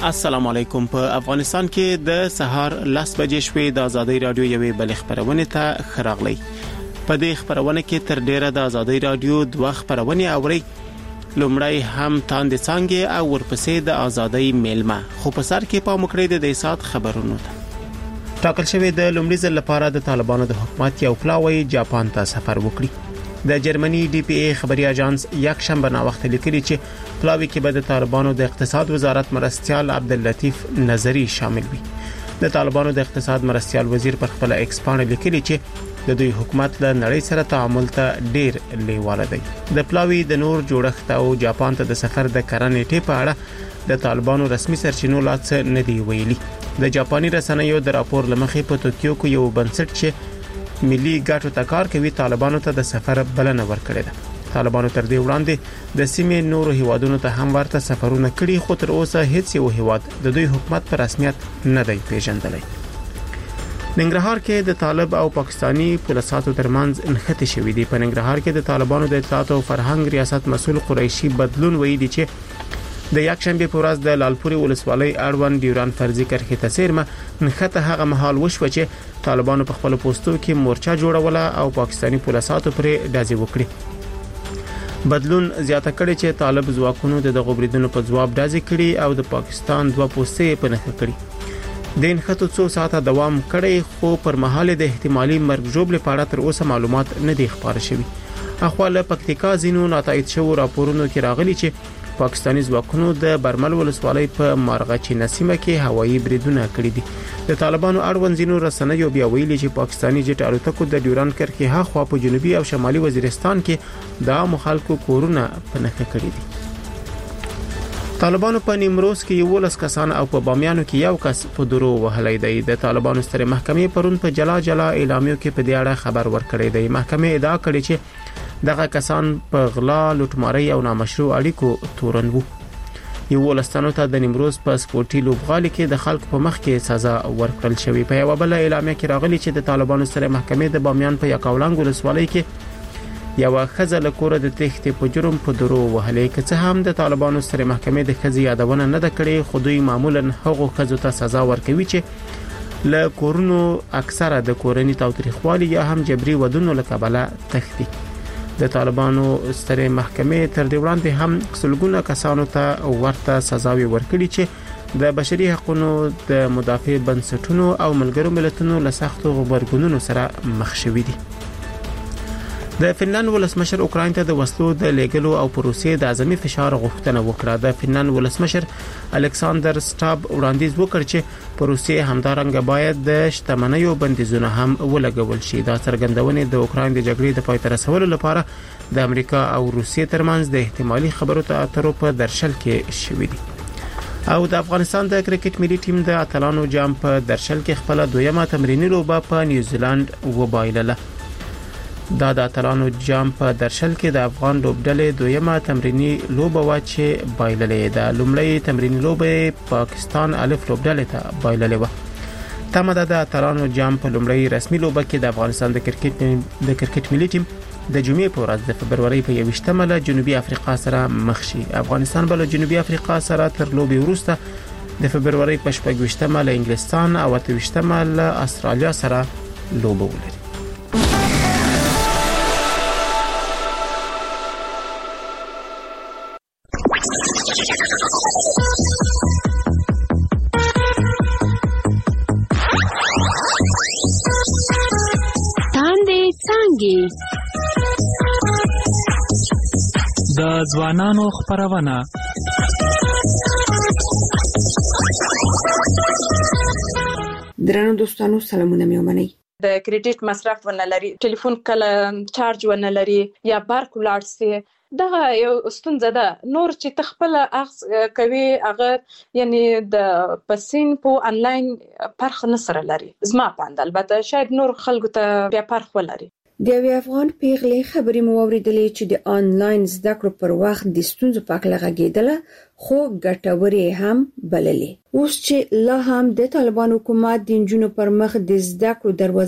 السلام علیکم. په افغانستان کې د سهار 10 بجې شوې د ازادي رادیو یوې بل خبرونه ته خراغلی. په دې خبرونه کې تر ډیره د ازادي رادیو دوه خبرونه اوري. لومړی هم تاند څنګه او ورپسې د ازادي میلمه. خو په سر کې په مکړې د سات خبرونه ته ټاکل شوی د لومړي ځل لپاره د طالبانو د حکومت یو پلاوی جاپان ته سفر وکړي. د جرمني ډي پی ای خبري اژانس یک شنبه نا وخت لیکلي چې پلاوی کې به د طالبانو د اقتصاد وزارت مرستيال عبداللطیف نظری شامل وي. د طالبانو د اقتصاد مرستيال وزیر پر خپل ایکس باندې لیکلي چې د دوی حکومت له نړۍ سره تعامل ته ډیر لیواله دی. د پلاوی د نور جوړښت او جاپان ته د سفر د کرنې ټی په اړه د طالبانو رسمي سرچینو لاڅ نه دی ویلي. د جاپاني رسنیو د راپور لمخې په توکیو کې یو بنسټ چې ملي ګټو ته کار کوي طالبانو ته د سفر بلنه ورکړې ده. طالبانو تر دې وړاندې د سیمې نورو هیوادونو ته هم ورته سفرونه کړي، خو تر اوسه هیڅ یو هیواد د دوی حکومت په رسمیت نه دی پیژندلی. ننګرهار کې د طالب او پاکستانی پولیسو ترمنځ انخته شوې دي. په ننګرهار کې د طالبانو د اطلاعات او فرهنګ ریاست مسؤل قریشي بدلون ویلي چې د یک شنبه په ورځ د لالپوري ولسوالۍ اړوند ډیوران فرضي کرښې ته سیرمه نخته هغه مهال وشو چې طالبانو په خپل پوسټو کې مورچا جوړوله او پاکستانی پولیسو پرې ډازې وکړي. بدلون زیاته کړي چې طالب ځواکونو د غوبریدونو په جواب ډازې کړي او د پاکستان دوه پوسټې په نخښه کړي. د انخته څو ساعته دوام کړي، خو پر مهال د احتمالي مرګ جوړ لپاره تر اوسه معلومات نه دي خبر شوي. اخواله پکتیکا زینو ناتایید شو راپورونو کې راغلي چې پاکستانی ځواکونو د برمل ولسوالۍ په مارغچی نسیمه کې هوایي بریدونه کړي دي. د طالبانو اړوند زینو رسنیو بیا ویلي چې پاکستانی جټ الوتکو د ډیوران کرښې هاخوا په جنوبي او شمالي وزیرستان کې د مخالکو کورونه په نښه کړي دي. طالبانو په نیمروز کې 11 کسان او په بامیانو کې یو کس په درو وهلی دی. د طالبانو ستره محکمې پرون په جلا اعلامیو کې په دې اړه خبر ورکړی دی. محکمې ادعا کړې چې دغه کسان په غلا، لوټمارۍ او نامشروع اړیکو تورن وو. یو ولستانو ته د نیمروز په سپورتي لوبغالي کې د خلکو په مخ کې سزا ورکړل شوې. په یو بل اعلامیه کې راغلي چې د طالبانو سره محکمې د بامیان په یکاولنګ ولسوالۍ کې یو خزه له کوره د تښتې په جرم په درو وهلې. که څه هم د طالبانو سره محکمې د خزي یادونه نه کړې، خو دوی معمولا هغو خزو ته سزا ورکوي چې له کورونو اکثره د کورنۍ تاوتریخوالي یا هم جبري ودونو له کبله تښتي. د طالبانو ستره محکمې تر دې وړاندې هم سلګونه کسانو ته ورته سزاوي ورکړي چې د بشري حقوقو د مدافع بنسټونو او ملګرو ملتونو له سختو غبرګونونو سره مخ شوي دي. د فنلند ولسمشر اوکراین ته د وسلو د لیګلو او پروسې د اعظمي فشار غوښتنه وکړه. د فنلند ولسمشر الکساندر سټاب وړاندیز وکړ چې پروسې همدارنګه باید د شتمنیو بندیزونه هم ولګول شي. دا څرګندونه د اوکراین د جګړې د پای ته رسولو لپاره د امریکا او روسیې ترمنځ د احتمالي خبرو اترو په درشل کې شوې دي. او د افغانستان د کرکټ ملي ټیم د اتلانو جام په درشل کې خپل دویمه تمریني لوبه په نیوزیلند وبایلله. دا د اتلانو جام په درشل کې د افغان لوبډلې دویمه تمرینی لوبه و چې بایللې ده. لومړی تمرینی لوبه پاکستان الف لوبډلې ته بایللې و. تمه ده د اتلانو جام په لومړی رسمي لوبه کې د افغانستان د کرکټ ملي ټیم د جمعې په ورځ د فبرवरी په 28 له جنوبي افریقا سره مخ شي. افغانستان بل جنوبي افریقا سره تر لوبې وروسته د فبرवरी په 28 له انګلستان او 28 له استرالیا سره لوبه ولري. د ځوانانو خبرونه درنو دوستانو سلامونه مې ومنئ. د کریډټ مصرف ونه لري، ټلیفون کله چارج ونه لري یا بارک ولاړ سي، دغه یو ستونزه ده. نور چې تخپل اخذ کوي هغه یعنی د پسین په انلاین پرخ نسره لري. زما پاند البته شاید نور خلکو ته بیا پرخ ولري. د یو افغان پیغلې خبرې مو اوریدلې چې د آنلاین زده کړو پر وخت د ستونزو په اړه غږیدله، خو ګټورې هم بللې. اوس چې لا هم د طالبان حکومت د جنونو پر مخ د زده کړو دروازه